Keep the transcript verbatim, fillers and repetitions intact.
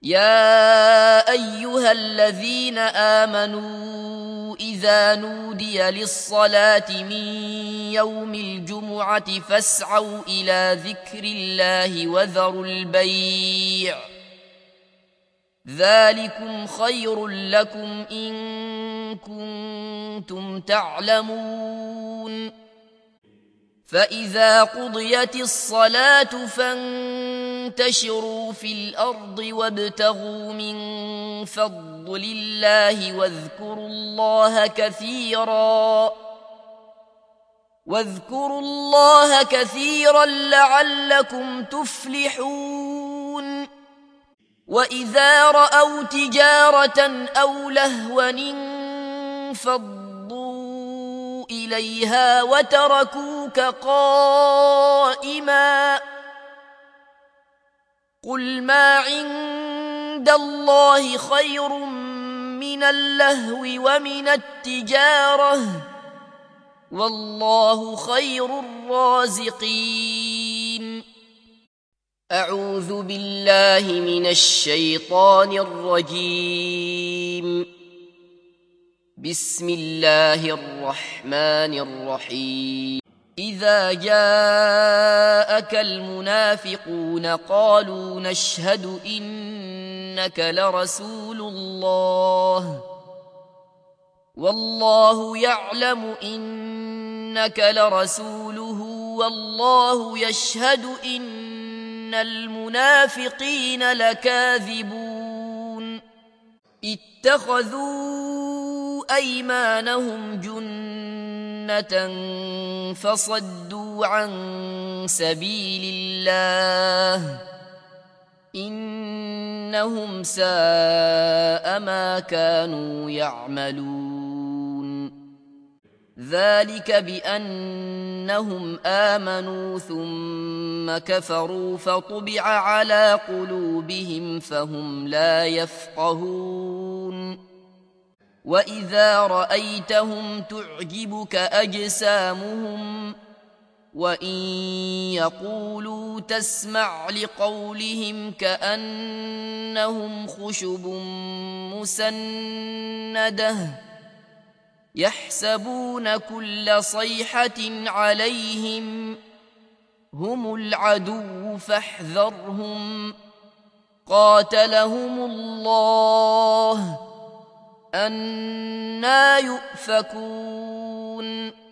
يا أيها الذين آمنوا إذا نودي للصلاة من يوم الجمعة فاسعوا إلى ذكر الله وذروا البيع ذلكم خير لكم إن كنتم تعلمون. فإذا قضيت الصلاة فانتشروا في الأرض وابتغوا من فضل الله واذكروا الله كثيرا واذكروا الله كثيرا لعلكم تفلحون. وإذا رأوا تجارة أو لهوا انفضوا إليها وتركوك قائما قل ما عند الله خير من اللهو ومن التجارة والله خير الرازقين. أعوذ بالله من الشيطان الرجيم. بسم الله الرحمن الرحيم. إذا جاءك المنافقون قالوا نشهد إنك لرسول الله والله يعلم إنك لرسوله والله يشهد إن المنافقين لكاذبون. اتخذوا أيمانهم جنة فصدوا عن سبيل الله إنهم ساء ما كانوا يعملون. ذلك بأنهم آمنوا ثم كفروا فطبع على قلوبهم فهم لا يفقهون. وإذا رأيتهم تعجبك أجسامهم وإن يقولوا تسمع لقولهم كأنهم خشب مسندة يحسبون كل صيحة عليهم هم العدو فاحذرهم قاتلهم الله أنى يؤفكون.